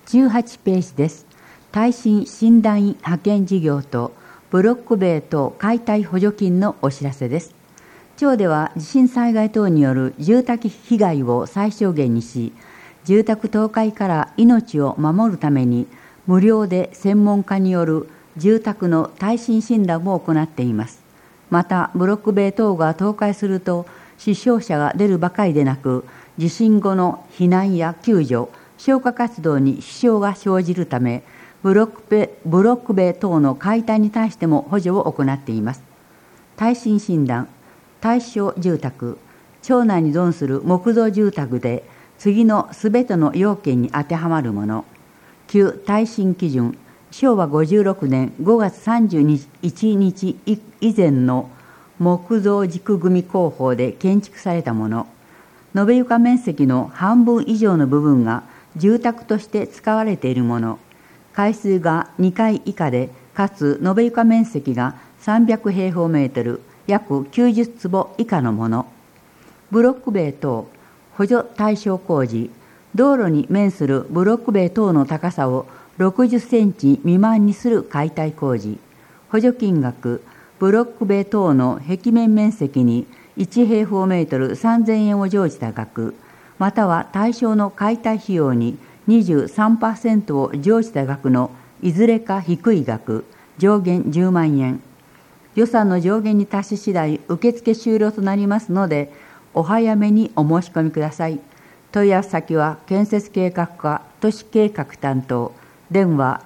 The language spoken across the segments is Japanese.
18ページです。耐震診断員派遣事業とブロック塀等解体補助金のお知らせです。町では地震災害等による住宅被害を最小限にし、住宅倒壊から命を守るために無料で専門家による住宅の耐震診断を行っています。またブロック塀等が倒壊すると死傷者が出るばかりでなく、地震後の避難や救助、消火活動に支障が生じるため、ブロック塀等の解体に対しても補助を行っています。耐震診断、対象住宅、町内に存する木造住宅で次のすべての要件に当てはまるもの。旧耐震基準、昭和56年5月31日以前の木造軸組工法で建築されたもの。延べ床面積の半分以上の部分が住宅として使われているもの。階数が2階以下で、かつ延べ床面積が300平方メートル、約90坪以下のもの。ブロック塀等、補助対象工事、道路に面するブロック塀等の高さを60センチ未満にする解体工事。補助金額、ブロック塀等の壁面面積に1平方メートル3000円を乗じた額、または対象の解体費用に 23% を乗じた額のいずれか低い額、上限10万円。予算の上限に達し次第受付終了となりますので、お早めにお申し込みください。問い合わせ先は建設計画課都市計画担当、電話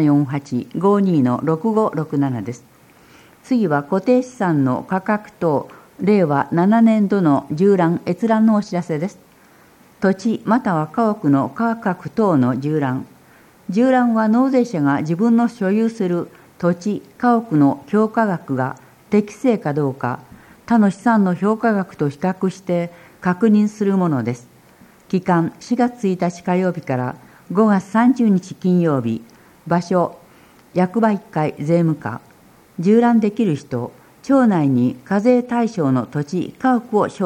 0748-52-6567 です。次は固定資産の価格等令和7年度の縦覧閲覧のお知らせです。土地または家屋の価格等の縦覧。縦覧は納税者が自分の所有する土地、家屋の評価額が適正かどうか、他の資産の評価額と比較して確認するものです。期間4月1日火曜日から5月30日金曜日。場所、役場1階税務課。縦覧できる人、町内に課税対象の土地、家屋を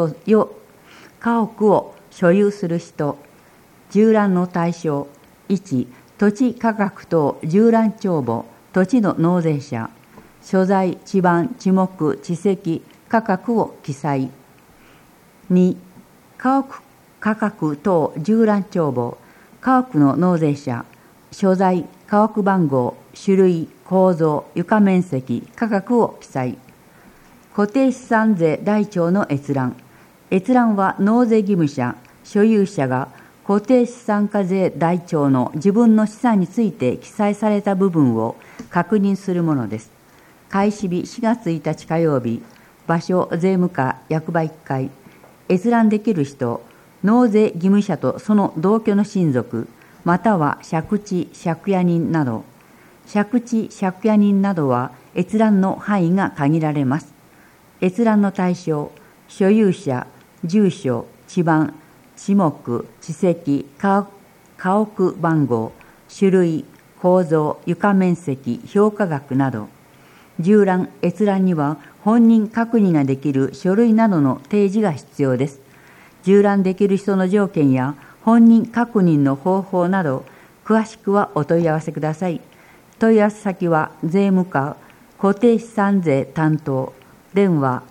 所有する人。縦覧の対象、1、土地価格等縦覧帳簿、土地の納税者。所在、地番、地目、地籍、価格を記載。2、家屋価格等縦覧帳簿、家屋の納税者。所在、家屋番号、種類、構造、床面積、価格を記載。固定資産税台帳の閲覧。閲覧は納税義務者、所有者が固定資産課税台帳の自分の資産について記載された部分を確認するものです。開始日4月1日火曜日。場所、税務課役場1階。閲覧できる人、納税義務者とその同居の親族、または借地、借家人など。借地、借家人などは閲覧の範囲が限られます。閲覧の対象、所有者、住所、地番、地目、地籍、家屋番号、種類、構造、床面積、評価額など。縦覧、閲覧には本人確認ができる書類などの提示が必要です。縦覧できる人の条件や本人確認の方法など、詳しくはお問い合わせください。問い合わせ先は税務課固定資産税担当、電話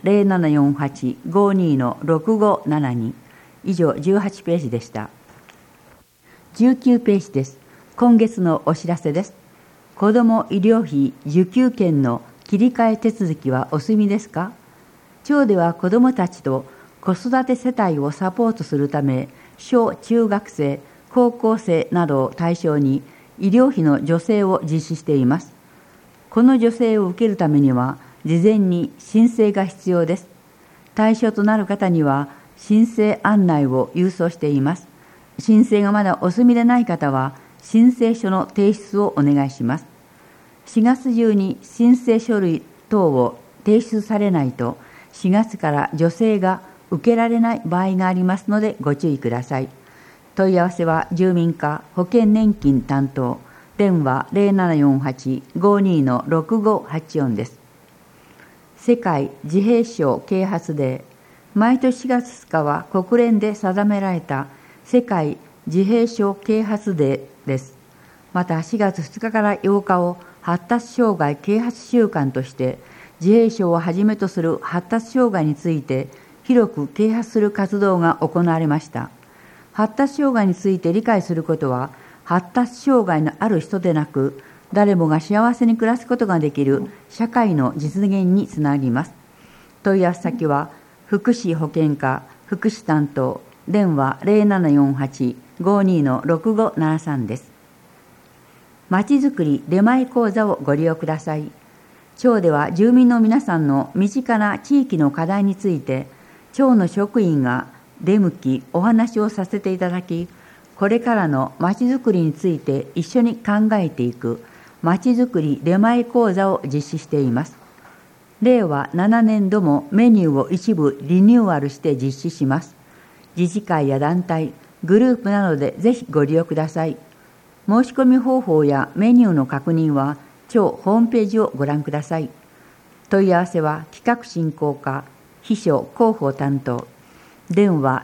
0748-52-6572。以上18ページでした。19ページです。今月のお知らせです。子ども医療費受給権の切り替え手続きはお済みですか？町では子どもたちと子育て世帯をサポートするため、小中学生、高校生などを対象に医療費の助成を実施しています。この助成を受けるためには、事前に申請が必要です。対象となる方には、申請案内を郵送しています。申請がまだお済みでない方は、申請書の提出をお願いします。4月中に申請書類等を提出されないと、4月から助成が受けられない場合がありますのでご注意ください。問い合わせは住民課保険年金担当、電話 0748-52-6584 です。世界自閉症啓発デー。毎年4月2日は国連で定められた世界自閉症啓発デーです。 また4月2日から8日を発達障害啓発週間として、自閉症をはじめとする発達障害について広く啓発する活動が行われました。発達障害について理解することは、発達障害のある人でなく、誰もが幸せに暮らすことができる社会の実現につなぎます。問い合わせ先は、福祉保健課福祉担当、電話 0748-52-6573 です。まちづくり出前講座をご利用ください。町では住民の皆さんの身近な地域の課題について、町の職員が出向きお話をさせていただき、これからのまちづくりについて一緒に考えていくまちづくり出前講座を実施しています。令和7年度もメニューを一部リニューアルして実施します。自治会や団体、グループなどでぜひご利用ください。申し込み方法やメニューの確認は町ホームページをご覧ください。問い合わせは企画進行課秘書広報担当、電話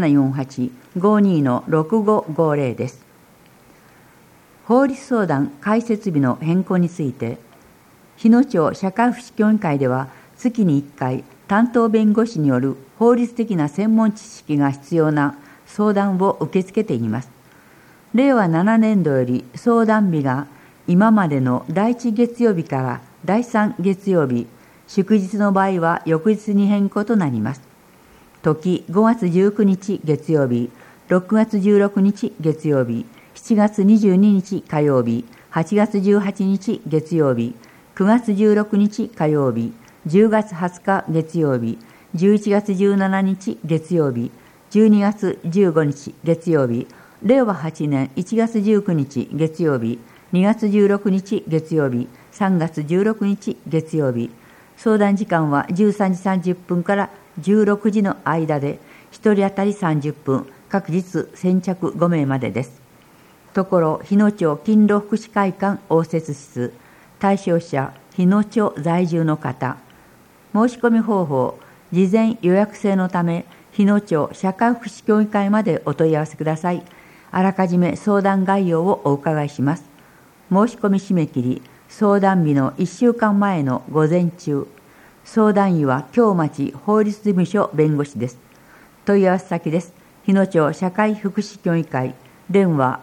0748-52-6550 です。法律相談開設日の変更について、日野町社会福祉協議会では月に1回担当弁護士による法律的な専門知識が必要な相談を受け付けています。令和7年度より相談日が今までの第1月曜日から第3月曜日、祝日の場合は翌日に変更となります。時5月19日月曜日、6月16日月曜日、7月22日火曜日、8月18日月曜日、9月16日火曜日、10月20日月曜日、11月17日月曜日、12月15日月曜日、令和8年1月19日月曜日、2月16日月曜日、3月16日月曜日。相談時間は13時30分から16時の間で、1人当たり30分、各日先着5名までです。ところ、日野町勤労福祉会館応接室、対象者、日野町在住の方。申し込み方法、事前予約制のため、日野町社会福祉協議会までお問い合わせください。あらかじめ相談概要をお伺いします。申し込み締め切り、相談日の1週間前の午前中。相談員は京町法律事務所弁護士です。問い合わせ先です。日野町社会福祉協議会、電話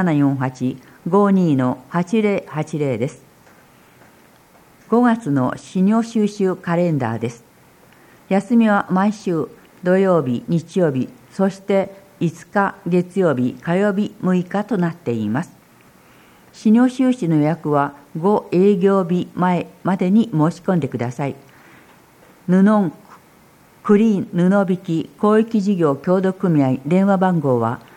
0748-52-8080 です。5月の資料収集カレンダーです。休みは毎週土曜日、日曜日、そして5日月曜日、火曜日6日となっています。資料収集の予約は5営業日前までに申し込んでください。布クリーン布引き広域事業協同組合電話番号は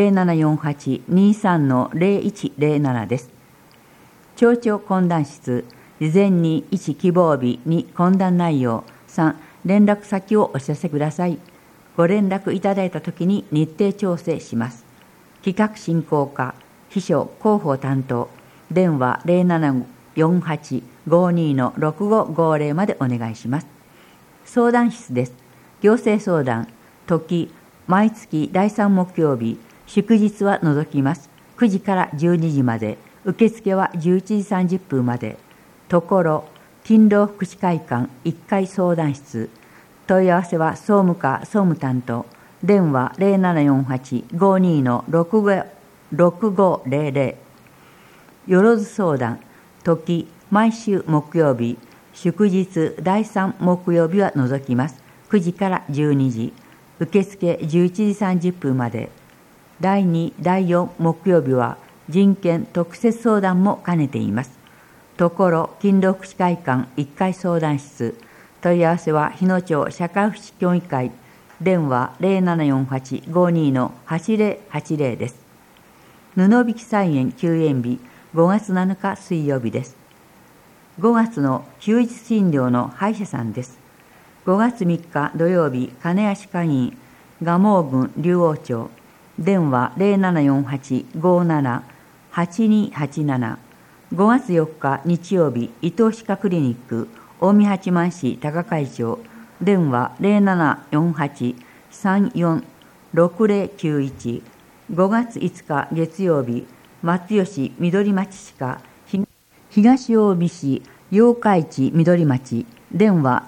0748-23-0107 です。町長懇談室、事前に1希望日2懇談内容3連絡先をお知らせください。ご連絡いただいたときに日程調整します。企画進行課秘書広報担当、電話 0748-52-6550 までお願いします。相談室です。行政相談、時、毎月第3木曜日、祝日は除きます。9時から12時まで、受付は11時30分まで。ところ、勤労福祉会館1階相談室、問い合わせは総務課総務担当、電話 0748-52-6500。よろず相談、時、毎週木曜日、祝日第3木曜日は除きます。9時から12時、受付11時30分まで。第2、第4木曜日は人権特設相談も兼ねています。ところ、勤労福祉会館1階相談室、問い合わせは日野町社会福祉協議会、電話 0748-52-8080 です。布引菜園休園日、5月7日水曜日です。5月の休日診療の歯医者さんです。5月3日土曜日、金足会員、蒲生郡竜王町、電話 0748-57-8287。5月4日日曜日、伊東歯科クリニック、近江八幡市高海町、電話 0748-34-6091。5月5日月曜日、 松吉緑町歯科東近江市八日市緑町電話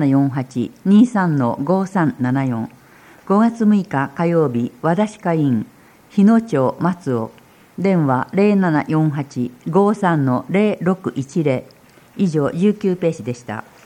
0748-23-5374 5月6日火曜日和田歯科医院日野町松尾電話 0748-53-0610 以上19ページでした。